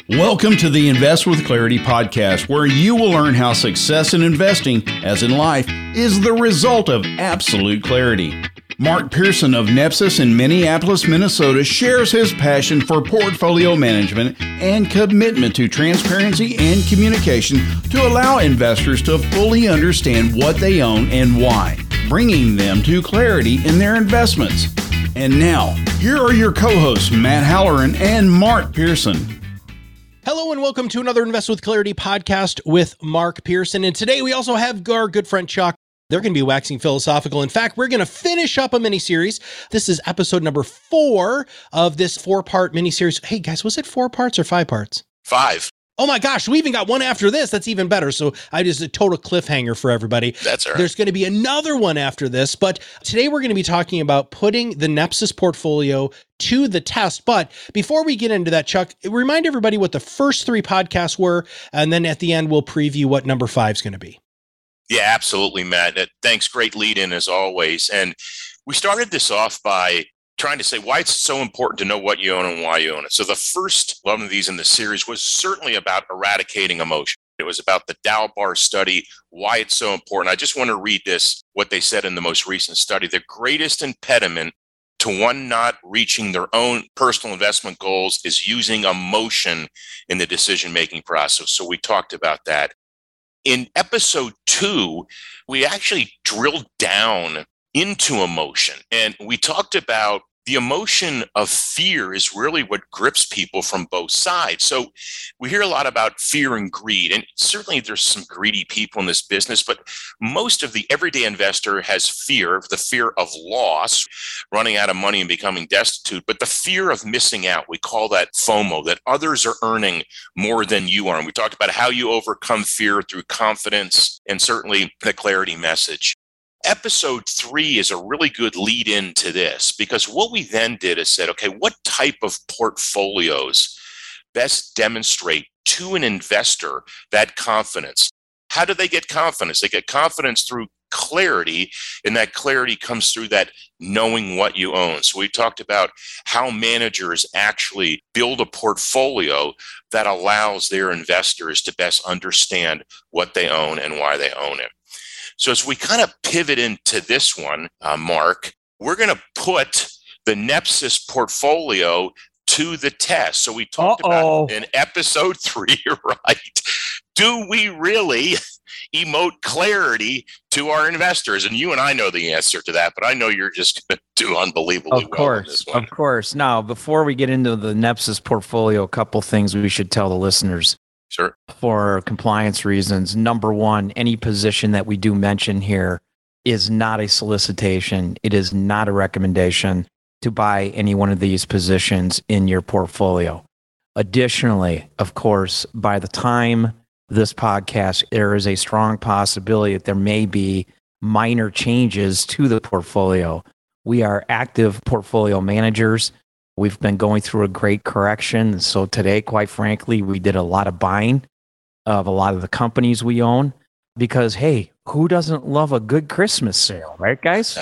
Welcome to the Invest with Clarity podcast, where you will learn how success in investing, as in life, is the result of absolute clarity. Mark Pearson of Nepsis in Minneapolis, Minnesota, shares his passion for portfolio management and commitment to transparency and communication to allow investors to fully understand what they own and why, bringing them to clarity in their investments. And now, here are your co-hosts, Matt Halloran and Mark Pearson. Hello and welcome to another Invest with Clarity podcast with Mark Pearson. And today we also have our good friend Chuck. They're going to be waxing philosophical. In fact, we're going to finish up a mini-series. This is episode number 4 of this 4-part mini-series. Hey guys, was it 4 parts or 5 parts? 5. Oh my gosh, we even got one after this. That's even better. So I just a total cliffhanger for everybody. That's all right. There's going to be another one after this, but today we're going to be talking about putting the Nepsis portfolio to the test. But before we get into that, Chuck, remind everybody what the first 3 podcasts were, and then at the end we'll preview what number 5 is going to be. Yeah, absolutely, Matt. Thanks. Great lead in as always. And we started this off by trying to say why it's so important to know what you own and why you own it. So the first one of these in the series was certainly about eradicating emotion. It was about the Dalbar study, why it's so important. I just want to read this, what they said in the most recent study. The greatest impediment to one not reaching their own personal investment goals is using emotion in the decision-making process. So we talked about that. In episode 2, we actually drilled down into emotion. And we talked about the emotion of fear is really what grips people from both sides. So we hear a lot about fear and greed, and certainly there's some greedy people in this business, but most of the everyday investor has fear, the fear of loss, running out of money and becoming destitute, but the fear of missing out. We call that FOMO, that others are earning more than you are. And we talked about how you overcome fear through confidence and certainly the clarity message. Episode 3 is a really good lead into this, because what we then did is said, okay, what type of portfolios best demonstrate to an investor that confidence? How do they get confidence? They get confidence through clarity, and that clarity comes through that knowing what you own. So we talked about how managers actually build a portfolio that allows their investors to best understand what they own and why they own it. So as we kind of pivot into this one, Mark, we're going to put the Nepsis portfolio to the test. So we talked about in episode 3, right? Do we really emote clarity to our investors? And you and I know the answer to that, but I know you're just going to do unbelievably well on this one. Of course. Now, before we get into the Nepsis portfolio, a couple things we should tell the listeners. Sure. For compliance reasons. Number one, any position that we do mention here is not a solicitation. It is not a recommendation to buy any one of these positions in your portfolio. Additionally, of course, by the time this podcast, there is a strong possibility that there may be minor changes to the portfolio. We are active portfolio managers. We've been going through a great correction. So today, quite frankly, we did a lot of buying of a lot of the companies we own because, hey, who doesn't love a good Christmas sale, right, guys?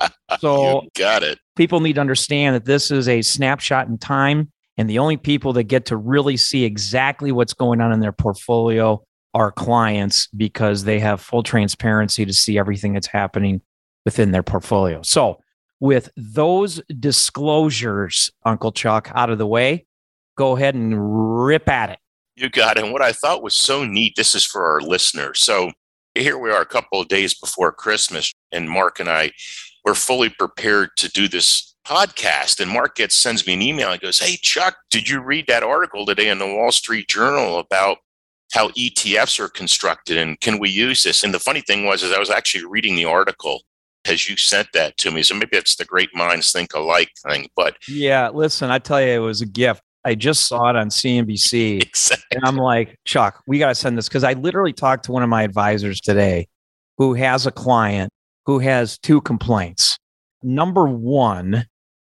So you got it. People need to understand that this is a snapshot in time, and the only people that get to really see exactly what's going on in their portfolio are clients, because they have full transparency to see everything that's happening within their portfolio. So with those disclosures, Uncle Chuck, out of the way, go ahead and rip at it. You got it. And what I thought was so neat, this is for our listeners. So here we are a couple of days before Christmas, and Mark and I were fully prepared to do this podcast. And Mark sends me an email and goes, hey, Chuck, did you read that article today in the Wall Street Journal about how ETFs are constructed, and can we use this? And the funny thing was, I was actually reading the article as you sent that to me. So maybe it's the great minds think alike thing. But yeah, listen, I tell you, it was a gift. I just saw it on CNBC. Exactly. And I'm like, Chuck, we got to send this, because I literally talked to one of my advisors today who has a client who has 2 complaints. Number one,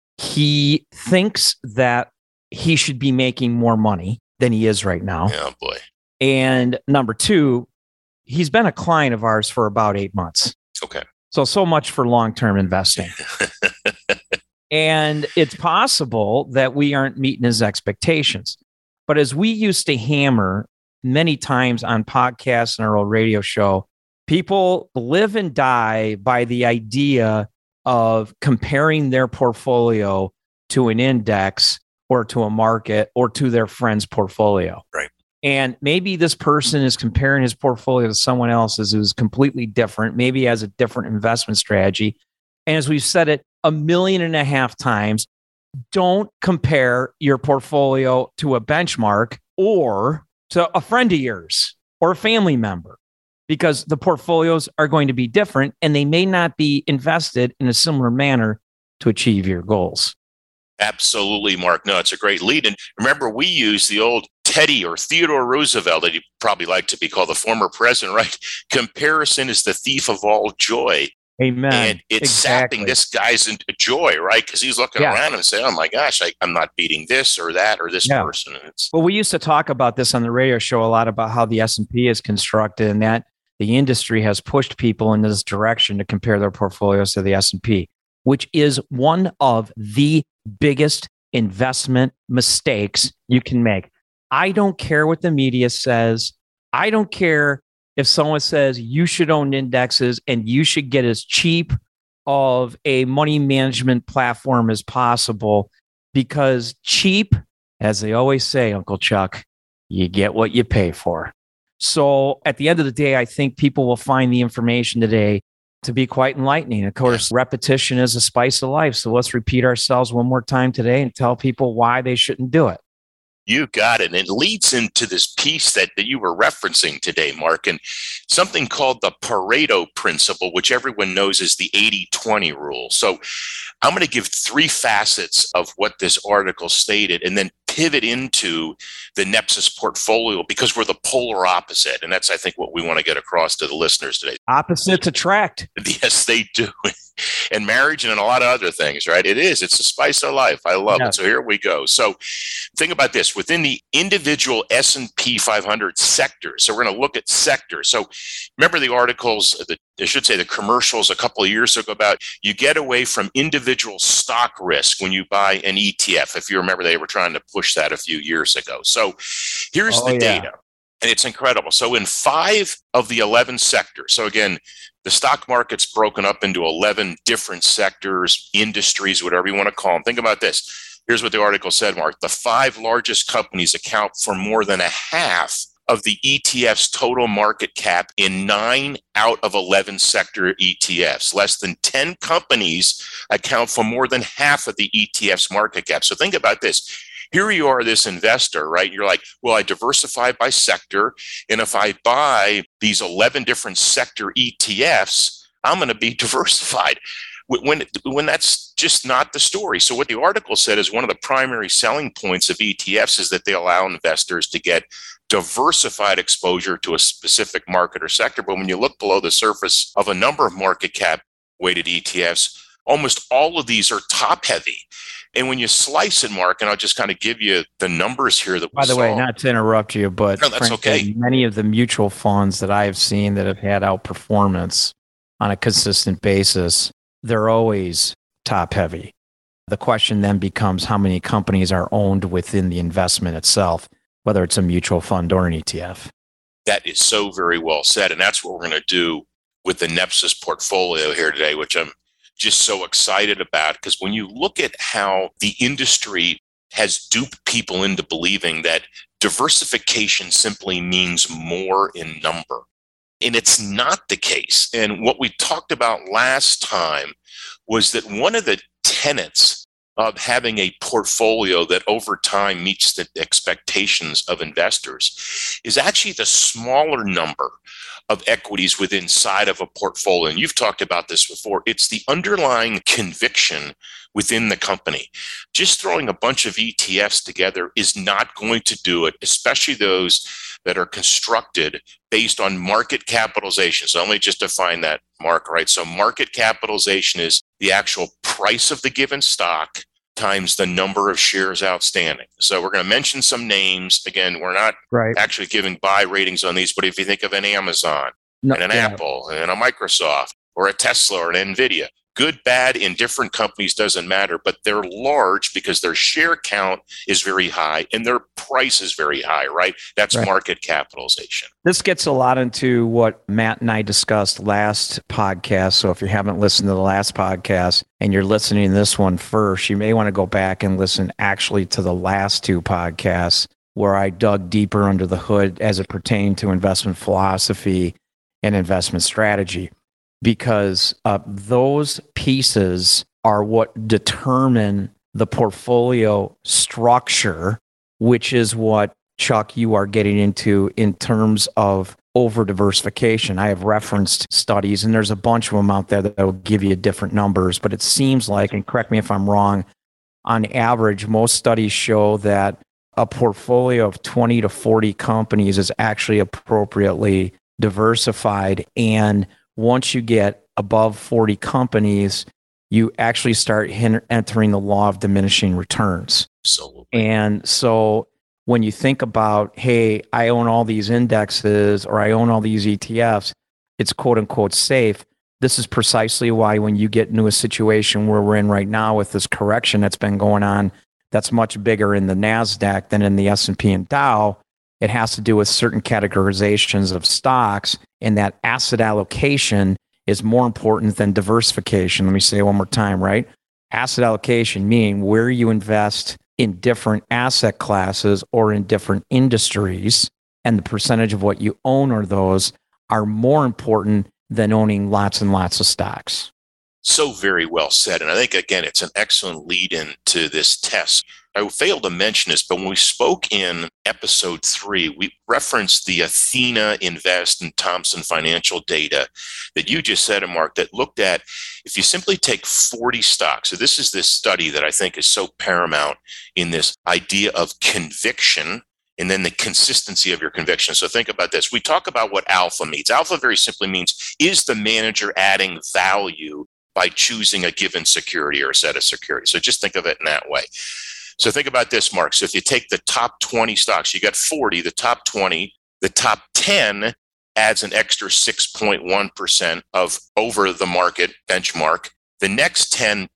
he thinks that he should be making more money than he is right now. Oh, boy. And number 2, he's been a client of ours for about 8 months. Okay. So much for long-term investing. And it's possible that we aren't meeting his expectations. But as we used to hammer many times on podcasts and our old radio show, people live and die by the idea of comparing their portfolio to an index or to a market or to their friend's portfolio. Right. And maybe this person is comparing his portfolio to someone else's who's completely different, maybe has a different investment strategy. And as we've said it 1.5 million times, don't compare your portfolio to a benchmark or to a friend of yours or a family member, because the portfolios are going to be different and they may not be invested in a similar manner to achieve your goals. Absolutely, Mark. No, it's a great lead. And remember, we use the old Teddy or Theodore Roosevelt, that you probably like to be called the former president, right? Comparison is the thief of all joy. Amen. And it's sapping this guy's joy, right? Because he's looking around and saying, oh my gosh, I'm not beating this or that or this person. And well, we used to talk about this on the radio show a lot, about how the S&P is constructed and that the industry has pushed people in this direction to compare their portfolios to the S&P, which is one of the biggest investment mistakes you can make. I don't care what the media says. I don't care if someone says you should own indexes and you should get as cheap of a money management platform as possible, because cheap, as they always say, Uncle Chuck, you get what you pay for. So at the end of the day, I think people will find the information today to be quite enlightening. Of course, repetition is a spice of life. So let's repeat ourselves one more time today and tell people why they shouldn't do it. You got it. And it leads into this piece that you were referencing today, Mark, and something called the Pareto principle, which everyone knows is the 80-20 rule. So I'm going to give 3 facets of what this article stated and then pivot into the Nepsis portfolio, because we're the polar opposite. And that's, I think, what we want to get across to the listeners today. Opposites attract. Yes, they do. And marriage and a lot of other things, right? It's a spice of life. I love it. So here we go. So think about this. Within the individual S&P 500 sectors, so we're going to look at sectors. So remember the articles, I should say the commercials a couple of years ago about you get away from individual stock risk when you buy an ETF. If you remember, they were trying to push that a few years ago. So here's the data. And it's incredible. So in 5 of the 11 sectors, so again, the stock market's broken up into 11 different sectors, industries, whatever you want to call them. Think about this. Here's what the article said, Mark. The 5 largest companies account for more than a half of the ETF's total market cap in 9 out of 11 sector ETFs. Less than 10 companies account for more than half of the ETF's market cap. So think about this. Here you are, this investor, right? You're like, well, I diversify by sector. And if I buy these 11 different sector ETFs, I'm going to be diversified. When that's just not the story. So what the article said is one of the primary selling points of ETFs is that they allow investors to get diversified exposure to a specific market or sector. But when you look below the surface of a number of market cap weighted ETFs, almost all of these are top heavy. And when you slice it, Mark, and I'll just kind of give you the numbers here that we saw. By the way, not to interrupt you, but no, that's okay. Many of the mutual funds that I have seen that have had outperformance on a consistent basis, they're always top heavy. The question then becomes how many companies are owned within the investment itself, whether it's a mutual fund or an ETF. That is so very well said. And that's what we're going to do with the Nepsis portfolio here today, which I'm just so excited about, because when you look at how the industry has duped people into believing that diversification simply means more in number, and it's not the case. And what we talked about last time was that one of the tenets of having a portfolio that over time meets the expectations of investors is actually the smaller number of equities within inside of a portfolio. And you've talked about this before. It's the underlying conviction within the company. Just throwing a bunch of ETFs together is not going to do it, especially those that are constructed based on market capitalization. So let me just define that, Mark, right? So market capitalization is the actual price of the given stock times the number of shares outstanding. So we're going to mention some names. Again, we're not actually giving buy ratings on these, but if you think of an Amazon and an Apple and a Microsoft or a Tesla or an NVIDIA, Good, bad, in different companies doesn't matter, but they're large because their share count is very high and their price is very high, right? That's Right. market capitalization. This gets a lot into what Matt and I discussed last podcast. So if you haven't listened to the last podcast and you're listening to this one first, you may want to go back and listen actually to the last two podcasts where I dug deeper under the hood as it pertained to investment philosophy and investment strategy, because those pieces are what determine the portfolio structure, which is what, Chuck, you are getting into in terms of over diversification. I have referenced studies, and there's a bunch of them out there that will give you different numbers, but it seems like, and correct me if I'm wrong, on average, most studies show that a portfolio of 20 to 40 companies is actually appropriately diversified. And once you get above 40 companies, you actually start entering the law of diminishing returns. Absolutely. And so when you think about, hey, I own all these indexes or I own all these ETFs, it's quote unquote safe. This is precisely why when you get into a situation where we're in right now with this correction that's been going on, that's much bigger in the NASDAQ than in the S&P and Dow, it has to do with certain categorizations of stocks, and that asset allocation is more important than diversification. Let me say it one more time, right? Asset allocation meaning where you invest in different asset classes or in different industries, and the percentage of what you own or those are more important than owning lots and lots of stocks. So very well said. And I think, again, it's an excellent lead in to this test. I failed to mention this, but when we spoke in episode 3, we referenced the Athena Invest and Thomson Financial data that you just said, Mark, that looked at if you simply take 40 stocks. So this is this study that I think is so paramount in this idea of conviction and then the consistency of your conviction. So think about this. We talk about what alpha means. Alpha very simply means, is the manager adding value by choosing a given security or a set of securities? So just think of it in that way. So think about this, Mark. So if you take the top 20 stocks, you got 40, the top 20, the top 10 adds an extra 6.1% of over the market benchmark. The next 10,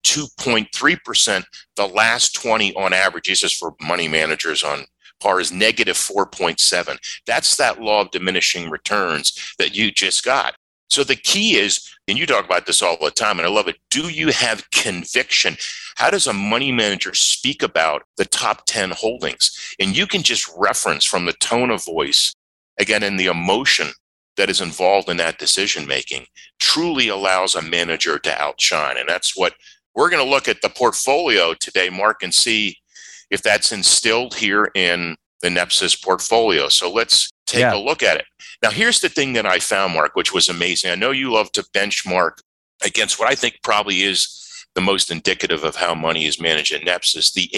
2.3%. The last 20 on average, this is for money managers on par, is negative 4.7. That's that law of diminishing returns that you just got. So the key is, and you talk about this all the time, and I love it, do you have conviction? How does a money manager speak about the top 10 holdings? And you can just reference from the tone of voice, again, and the emotion that is involved in that decision-making truly allows a manager to outshine. And that's what we're going to look at the portfolio today, Mark, and see if that's instilled here in the Nepsis portfolio. So let's take a look at it. Now, here's the thing that I found, Mark, which was amazing. I know you love to benchmark against what I think probably is the most indicative of how money is managed at Nepsis, the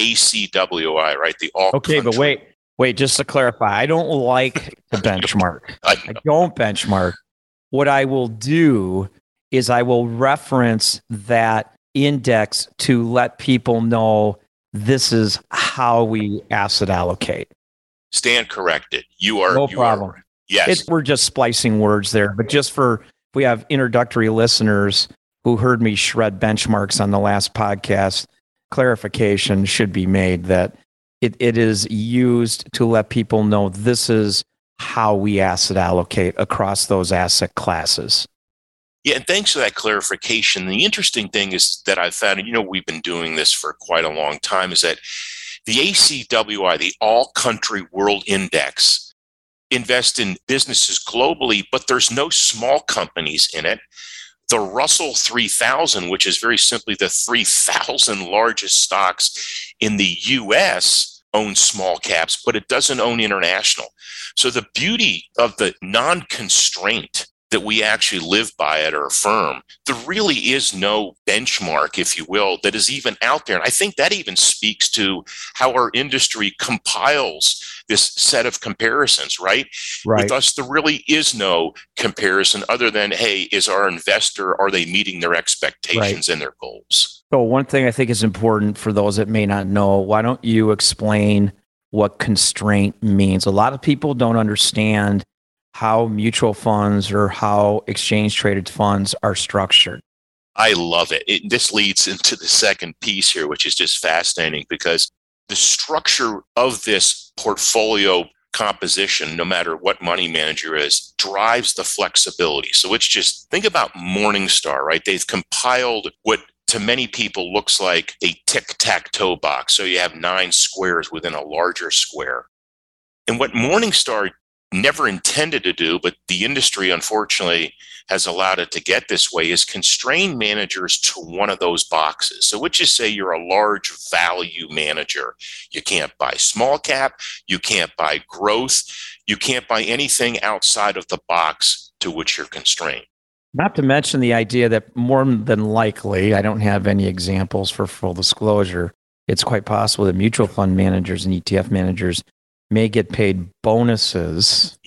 ACWI, right? The all. Okay, but wait, just to clarify, I don't like to benchmark. I don't benchmark. What I will do is I will reference that index to let people know this is how we asset allocate. Stand corrected. You are. No problem. Yes. We're just splicing words there, but just for, if we have introductory listeners who heard me shred benchmarks on the last podcast, clarification should be made that it is used to let people know this is how we asset allocate across those asset classes. Yeah, and thanks for that clarification. The interesting thing is that I've found, and we've been doing this for quite a long time, is that the ACWI, the All Country World Index, invest in businesses globally, but there's no small companies in it. The Russell 3000, which is very simply the 3,000 largest stocks in the US, owns small caps, but it doesn't own international. So the beauty of the non-constraint that we actually live by at our firm, there really is no benchmark, if you will, that is even out there. And I think that even speaks to how our industry compiles this set of comparisons, right? With us, there really is no comparison other than, hey, is our investor, are they meeting their expectations and their goals? So one thing I think is important for those that may not know, why don't you explain what constraint means? A lot of people don't understand how mutual funds or how exchange traded funds are structured. I love it. This leads into the second piece here, which is just fascinating because the structure of this portfolio composition, no matter what money manager is, drives the flexibility. So it's just, think about Morningstar, right? They've compiled what to many people looks like a tic-tac-toe box. So you have 9 squares within a larger square. And what Morningstar never intended to do, but the industry unfortunately has allowed it to get this way, is constrain managers to one of those boxes. So let's just say you're a large value manager. You can't buy small cap, you can't buy growth, you can't buy anything outside of the box to which you're constrained. Not to mention the idea that more than likely, I don't have any examples for full disclosure, it's quite possible that mutual fund managers and ETF managers may get paid bonuses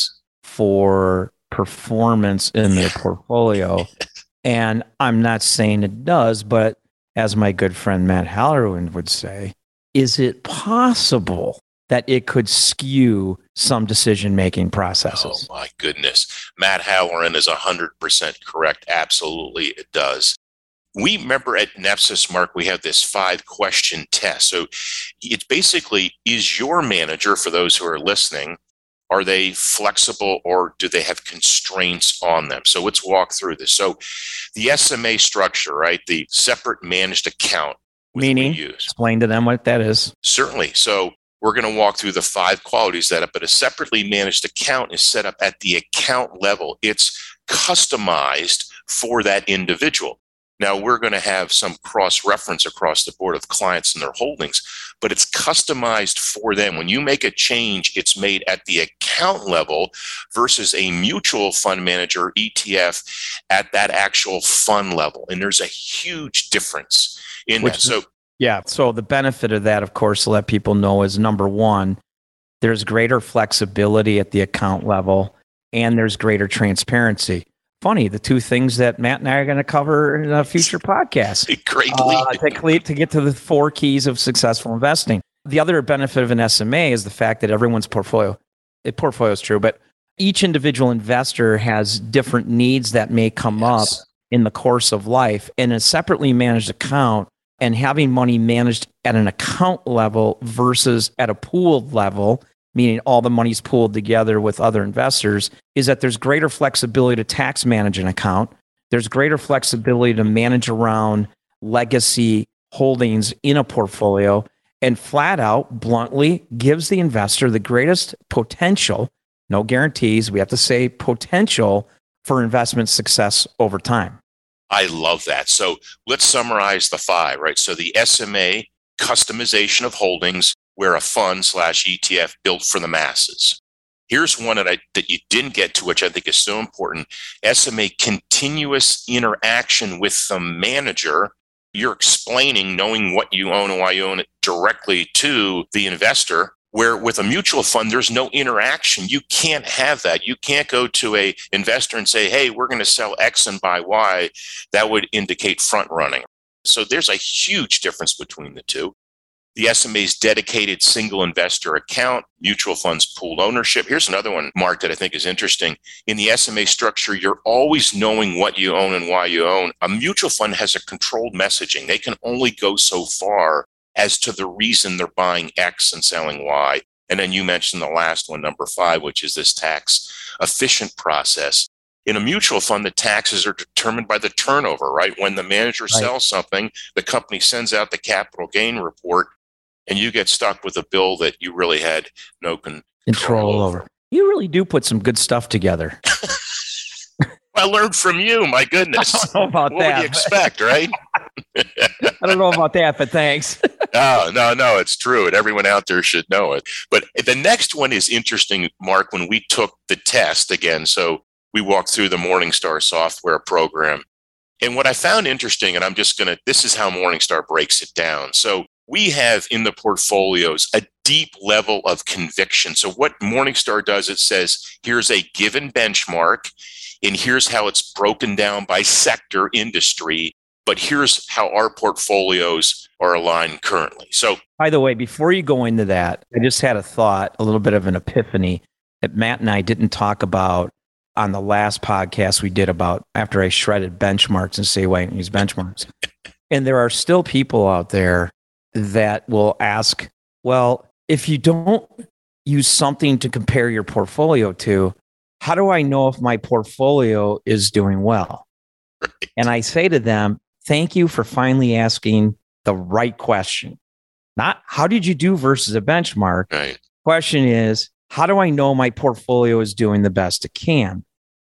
for performance in their portfolio. And I'm not saying it does, but as my good friend Matt Halloran would say, is it possible that it could skew some decision-making processes? Oh my goodness. Matt Halloran is 100% correct. Absolutely, it does. We remember at Nepsis, Mark, we have this 5-question test. So it's basically, is your manager, for those who are listening, are they flexible or do they have constraints on them? So let's walk through this. So the SMA structure, right? The separate managed account. Meaning, explain to them what that is. Certainly. So we're going to walk through the 5 qualities that, but a separately managed account is set up at the account level. It's customized for that individual. Now, we're going to have some cross-reference across the board of clients and their holdings, but it's customized for them. When you make a change, it's made at the account level versus a mutual fund manager, ETF, at that actual fund level. And there's a huge difference in that. So the benefit of that, of course, to let people know is, number one, there's greater flexibility at the account level and there's greater transparency. Funny, the 2 things that Matt and I are going to cover in a future podcast. Great lead. To get to the 4 keys of successful investing. The other benefit of an SMA is the fact that everyone's portfolio is true, but each individual investor has different needs that may come up in the course of life. In a separately managed account and having money managed at an account level versus at a pooled level, meaning all the money's pooled together with other investors, is that there's greater flexibility to tax manage an account. There's greater flexibility to manage around legacy holdings in a portfolio, and flat out, bluntly, gives the investor the greatest potential, no guarantees, we have to say potential, for investment success over time. I love that. So let's summarize the 5, right? So the SMA, customization of holdings, where a fund/ETF built for the masses. Here's one that you didn't get to, which I think is so important. SMA, continuous interaction with the manager. You're explaining, knowing what you own and why you own it directly to the investor, where with a mutual fund, there's no interaction. You can't have that. You can't go to a investor and say, hey, we're going to sell X and buy Y. That would indicate front running. So there's a huge difference between the 2. The SMA's dedicated single investor account, mutual funds pooled ownership. Here's another one, Mark, that I think is interesting. In the SMA structure, you're always knowing what you own and why you own. A mutual fund has a controlled messaging. They can only go so far as to the reason they're buying X and selling Y. And then you mentioned the last one, number 5, which is this tax efficient process. In a mutual fund, the taxes are determined by the turnover, right? When the manager sells something, the company sends out the capital gain report, and you get stuck with a bill that you really had no control over. You really do put some good stuff together. I learned from you, my goodness. I don't know about what that. What would you expect, right? I don't know about that, but thanks. No, it's true. And everyone out there should know it. But the next one is interesting, Mark, when we took the test again. So we walked through the Morningstar software program. And what I found interesting, and this is how Morningstar breaks it down. So we have in the portfolios a deep level of conviction. So what Morningstar does, it says, here's a given benchmark, and here's how it's broken down by sector, industry, but here's how our portfolios are aligned currently. So, by the way, before you go into that, I just had a thought, a little bit of an epiphany, that Matt and I didn't talk about on the last podcast we did about after I shredded benchmarks and say, wait, use benchmarks. And there are still people out there that will ask, well, if you don't use something to compare your portfolio to, how do I know if my portfolio is doing well? Right. And I say to them, thank you for finally asking the right question. Not how did you do versus a benchmark? Right. Question is, how do I know my portfolio is doing the best it can?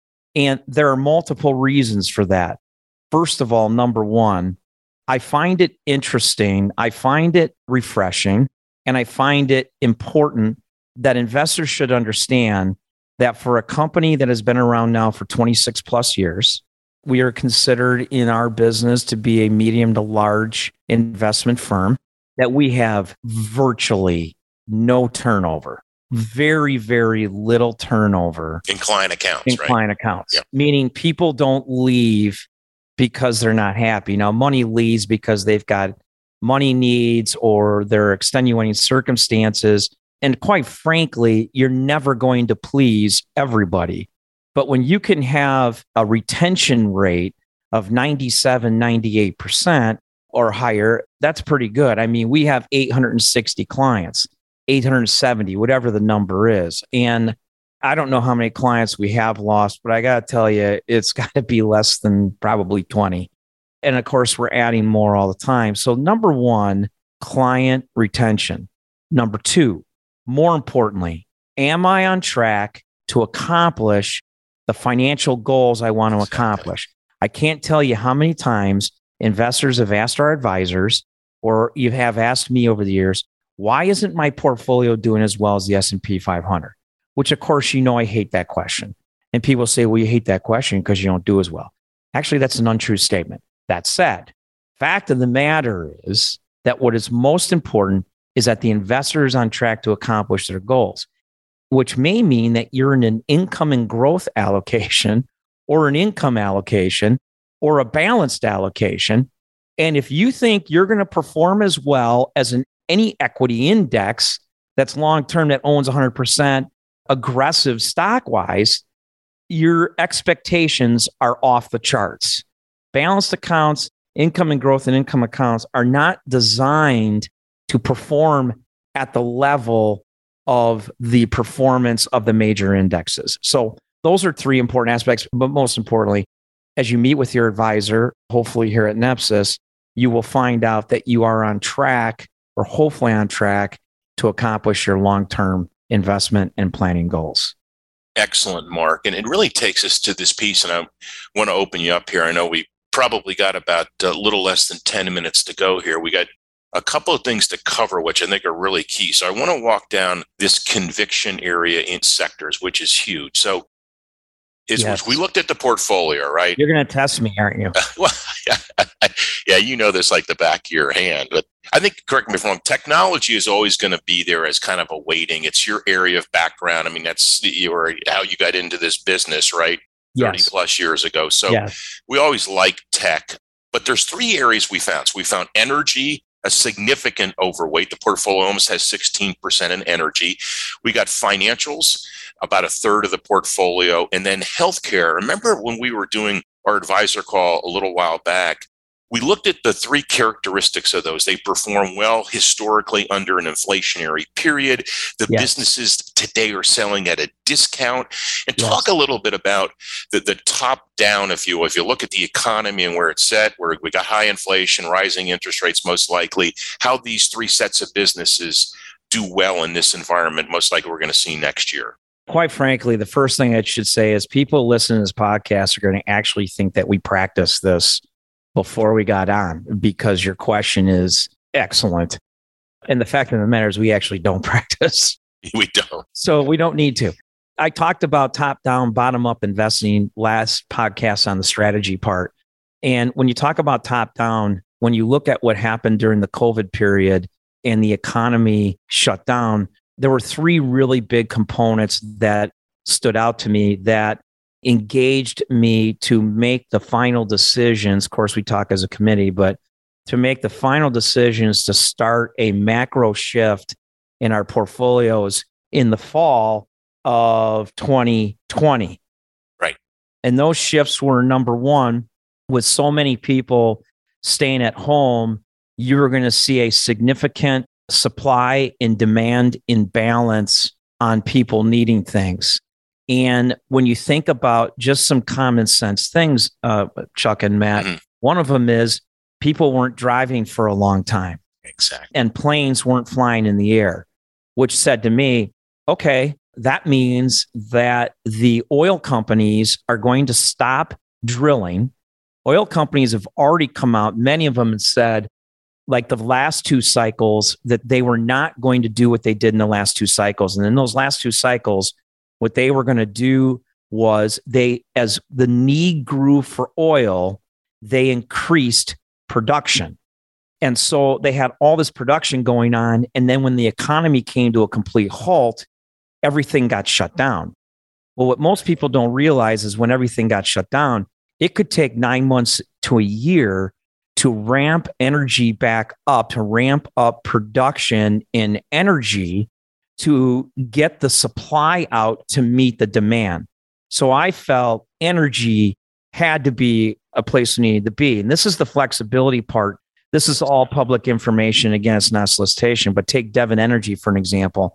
And there are multiple reasons for that. First of all, number one, I find it interesting. I find it refreshing. And I find it important that investors should understand that for a company that has been around now for 26 plus years, we are considered in our business to be a medium to large investment firm, that we have virtually no turnover, very, very little turnover. In client accounts, right? Client accounts, yep. Meaning people don't leave because they're not happy. Now, money leaves because they've got money needs or there are extenuating circumstances. And quite frankly, you're never going to please everybody. But when you can have a retention rate of 97, 98% or higher, that's pretty good. I mean, we have 860 clients, 870, whatever the number is. And I don't know how many clients we have lost, but I got to tell you, it's got to be less than probably 20. And of course, we're adding more all the time. So number one, client retention. Number two, more importantly, am I on track to accomplish the financial goals I want to accomplish? I can't tell you how many times investors have asked our advisors, or you have asked me over the years, why isn't my portfolio doing as well as the S&P 500? Which, of course, I hate that question. And people say, well, you hate that question because you don't do as well. Actually, that's an untrue statement. That said, fact of the matter is that what is most important is that the investor is on track to accomplish their goals, which may mean that you're in an income and growth allocation or an income allocation or a balanced allocation. And if you think you're going to perform as well as any equity index that's long-term that owns 100% aggressive stock-wise, your expectations are off the charts. Balanced accounts, income and growth and income accounts are not designed to perform at the level of the performance of the major indexes. So those are three important aspects. But most importantly, as you meet with your advisor, hopefully here at Nepsis, you will find out that you are on track, or hopefully on track, to accomplish your long-term investment and planning goals. Excellent, Mark. And it really takes us to this piece, and I want to open you up here. I know we probably got about a little less than 10 minutes to go here. We got a couple of things to cover, which I think are really key. So I want to walk down this conviction area in sectors, which is huge. So yes. We looked at the portfolio, right? You're going to test me, aren't you? Well, yeah, you know this like the back of your hand. But I think, correct me if I'm wrong, technology is always going to be there as kind of a weighting. It's your area of background. I mean, that's how you got into this business, right? 30 yes. plus years ago. So yes. We always like tech, but there's three areas we found. So we found energy, a significant overweight. The portfolio almost has 16% in energy. We got financials, about a third of the portfolio, and then healthcare. Remember when we were doing our advisor call a little while back, we looked at the three characteristics of those. They perform well historically under an inflationary period. The businesses today are selling at a discount. And talk a little bit about the top down, if you look at the economy and where it's set, where we got high inflation, rising interest rates, most likely, how these three sets of businesses do well in this environment, most likely we're going to see next year. Quite frankly, the first thing I should say is people listening to this podcast are going to actually think that we practiced this before we got on, because your question is excellent. And the fact of the matter is we actually don't practice. We don't. So we don't need to. I talked about top-down, bottom-up investing last podcast on the strategy part. And when you talk about top-down, when you look at what happened during the COVID period and the economy shut down, there were three really big components that stood out to me that engaged me to make the final decisions. Of course, we talk as a committee, but to make the final decisions to start a macro shift in our portfolios in the fall of 2020. Right. And those shifts were, number one, with so many people staying at home, you're going to see a significant supply and demand imbalance on people needing things. And when you think about just some common sense things, Chuck and Matt, one of them is people weren't driving for a long time. Exactly. And planes weren't flying in the air, which said to me, okay, that means that the oil companies are going to stop drilling. Oil companies have already come out, many of them, and said, like the last two cycles, that they were not going to do what they did in the last two cycles. And in those last two cycles, what they were going to do was as the need grew for oil, they increased production. And so they had all this production going on. And then when the economy came to a complete halt, everything got shut down. Well, what most people don't realize is when everything got shut down, it could take 9 months to a year to ramp energy back up, to ramp up production in energy to get the supply out to meet the demand. So I felt energy had to be a place it needed to be. And this is the flexibility part. This is all public information. Again, it's not solicitation, but take Devon Energy for an example.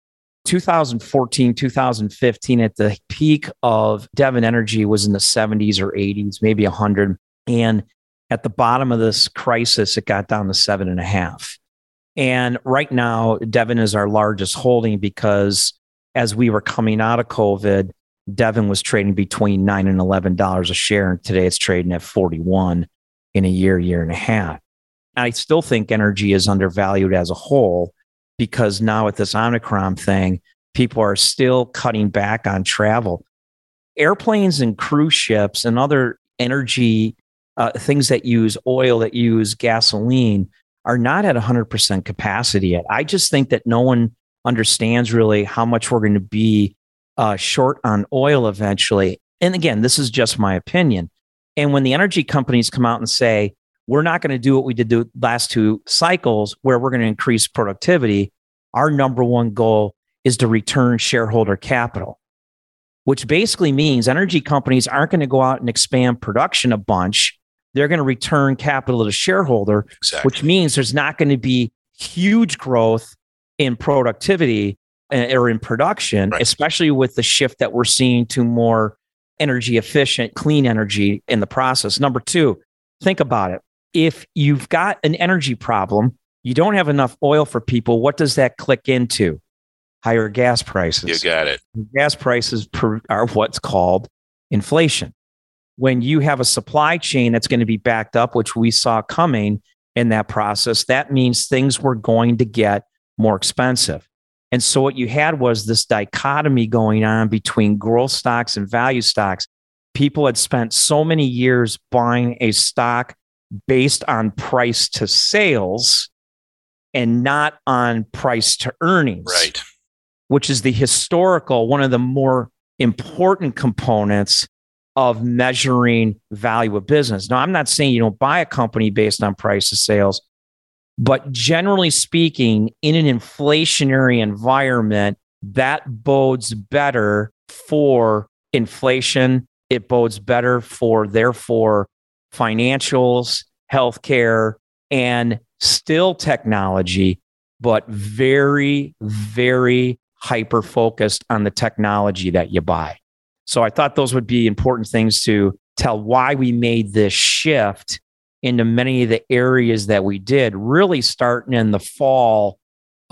2014, 2015, at the peak of Devon Energy was in the 70s or 80s, maybe 100. And at the bottom of this crisis, it got down to 7.5. And right now, Devon is our largest holding because as we were coming out of COVID, Devon was trading between $9 and $11 a share. And today it's trading at 41 in a year and a half. I still think energy is undervalued as a whole because now with this Omicron thing, people are still cutting back on travel. Airplanes and cruise ships and other energy things that use oil, that use gasoline, are not at 100% capacity yet. I just think that no one understands really how much we're going to be short on oil eventually. And again, this is just my opinion. And when the energy companies come out and say, we're not going to do what we did the last two cycles where we're going to increase productivity, our number one goal is to return shareholder capital, which basically means energy companies aren't going to go out and expand production a bunch. They're going to return capital to the shareholder, which means there's not going to be huge growth in productivity or in production, especially with the shift that we're seeing to more energy efficient, clean energy in the process. Number two, think about it. If you've got an energy problem, you don't have enough oil for people, what does that click into? Higher gas prices. You got it. Gas prices are what's called inflation. When you have a supply chain that's going to be backed up, which we saw coming in that process, that means things were going to get more expensive. And so what you had was this dichotomy going on between growth stocks and value stocks. People had spent so many years buying a stock based on price to sales and not on price to earnings, right? Which is the historical, one of the more important components of measuring value of business. Now, I'm not saying you don't buy a company based on price to sales, but generally speaking, in an inflationary environment, that bodes better for inflation. It bodes better for, therefore, financials, healthcare, and still technology, but very, very hyper-focused on the technology that you buy. So I thought those would be important things to tell why we made this shift into many of the areas that we did, really starting in the fall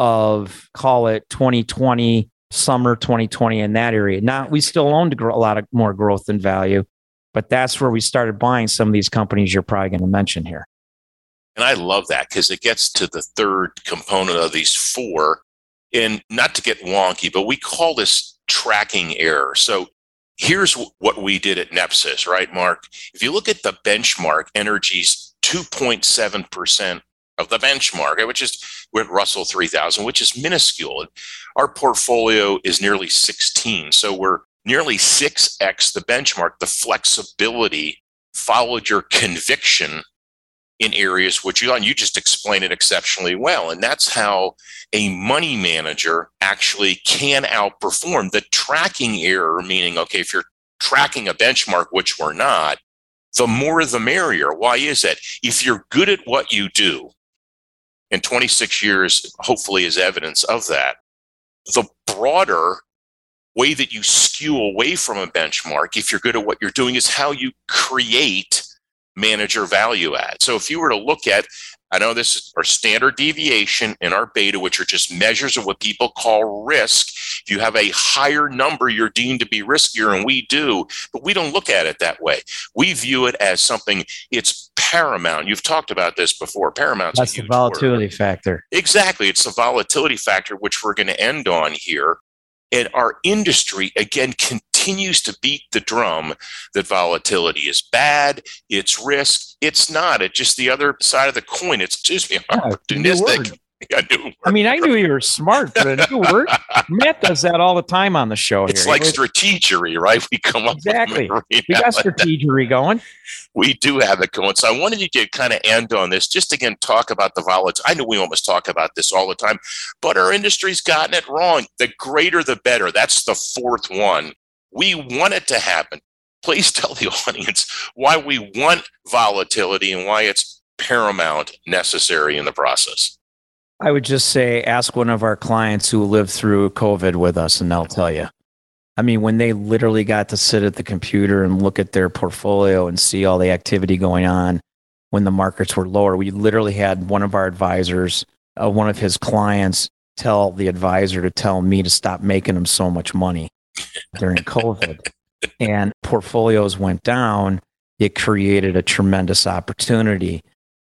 of, call it 2020, summer 2020 in that area. Now, we still owned a lot of more growth and value, but that's where we started buying some of these companies you're probably going to mention here. And I love that because it gets to the third component of these four. And not to get wonky, but we call this tracking error. So here's what we did at Nepsis, right, Mark? If you look at the benchmark, energy's 2.7% of the benchmark, which is with Russell 3000, which is minuscule. Our portfolio is nearly 16. So we're nearly 6x the benchmark. The flexibility followed your conviction in areas which you just explained it exceptionally well. And that's how a money manager actually can outperform. The tracking error, meaning, okay, if you're tracking a benchmark, which we're not, the more the merrier. Why is that? If you're good at what you do, and 26 years hopefully is evidence of that, the broader way that you skew away from a benchmark, if you're good at what you're doing, is how you create manager value add. So if you were to look at, I know this is our standard deviation and our beta, which are just measures of what people call risk. If you have a higher number, you're deemed to be riskier, and we do, but we don't look at it that way. We view it as something, it's paramount. You've talked about this before. Paramount's That's a huge the volatility word. factor. Exactly. It's the volatility factor, which we're going to end on here. And our industry, again, continues to beat the drum that volatility is bad, it's risk. It's not. It's just the other side of the coin. It's, excuse me, opportunistic. I mean, I knew you were smart, but a new word. Matt does that all the time on the show. It's here. like strategery, right? We come up exactly. with We got strategery going. We do have it going. So I wanted you to kind of end on this, just again, talk about the volatility. I know we almost talk about this all the time, but our industry's gotten it wrong. The greater, the better. That's the fourth one. We want it to happen. Please tell the audience why we want volatility and why it's paramount necessary in the process. I would just say, ask one of our clients who lived through COVID with us, and they'll tell you. I mean, when they literally got to sit at the computer and look at their portfolio and see all the activity going on when the markets were lower, we literally had one of our advisors, one of his clients, tell the advisor to tell me to stop making him so much money during COVID. And portfolios went down. It created a tremendous opportunity.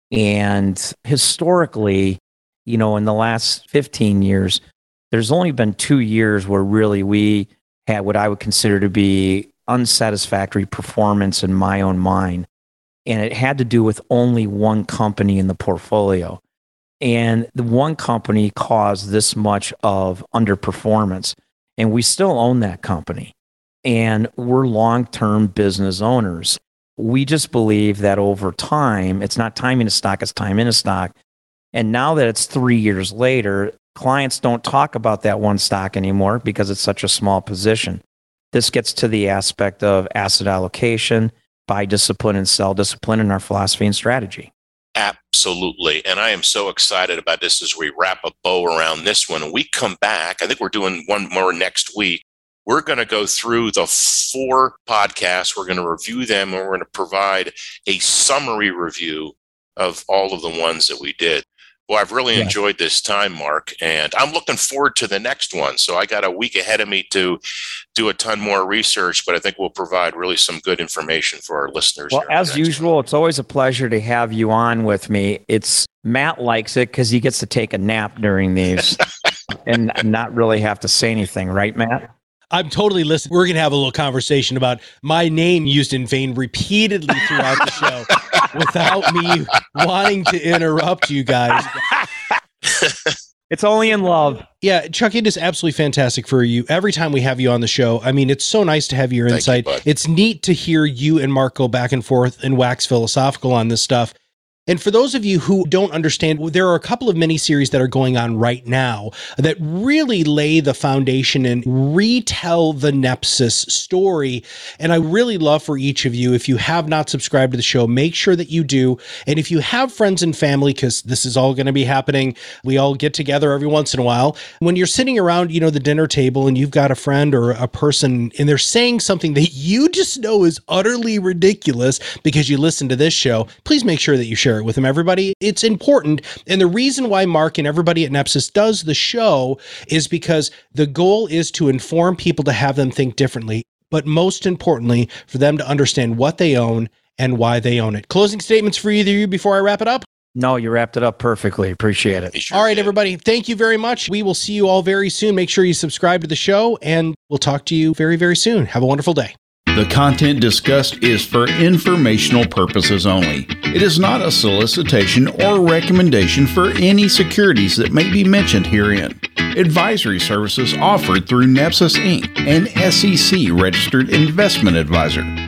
And historically, you know, in the last 15 years, there's only been 2 years where really we had what I would consider to be unsatisfactory performance in my own mind. And it had to do with only one company in the portfolio. And the one company caused this much of underperformance. And we still own that company. And we're long-term business owners. We just believe that over time, it's not time in a stock, it's time in a stock. And now that it's 3 years later, clients don't talk about that one stock anymore because it's such a small position. This gets to the aspect of asset allocation, buy discipline and sell discipline in our philosophy and strategy. Absolutely. And I am so excited about this as we wrap a bow around this one. And we come back, I think we're doing one more next week. We're going to go through the 4 podcasts. We're going to review them, and we're going to provide a summary review of all of the ones that we did. Well, I've really enjoyed this time, Mark, and I'm looking forward to the next one. So I got a week ahead of me to do a ton more research, but I think we'll provide really some good information for our listeners. Well, as usual, it's always a pleasure to have you on with me. Matt likes it because he gets to take a nap during these and not really have to say anything, right, Matt? I'm totally listening. We're going to have a little conversation about my name used in vain repeatedly throughout the show without me wanting to interrupt you guys. It's only in love. Yeah, Chuck, it is absolutely fantastic for you. Every time we have you on the show, I mean, it's so nice to have your insight. It's neat to hear you and Mark go back and forth and wax philosophical on this stuff. And for those of you who don't understand, there are a couple of mini-series that are going on right now that really lay the foundation and retell the Nepsis story. And I really love for each of you, if you have not subscribed to the show, make sure that you do. And if you have friends and family, because this is all going to be happening, we all get together every once in a while. When you're sitting around, you know, the dinner table and you've got a friend or a person and they're saying something that you just know is utterly ridiculous because you listen to this show, please make sure that you share it with them, everybody. It's important. And the reason why Mark and everybody at Nepsis does the show is because the goal is to inform people to have them think differently, but most importantly, for them to understand what they own and why they own it. Closing statements for either of you before I wrap it up? No, you wrapped it up perfectly. Appreciate it. All right, everybody. Thank you very much. We will see you all very soon. Make sure you subscribe to the show, and we'll talk to you very, very soon. Have a wonderful day. The content discussed is for informational purposes only. It is not a solicitation or recommendation for any securities that may be mentioned herein. Advisory services offered through Nepsis Inc., an SEC-registered investment advisor.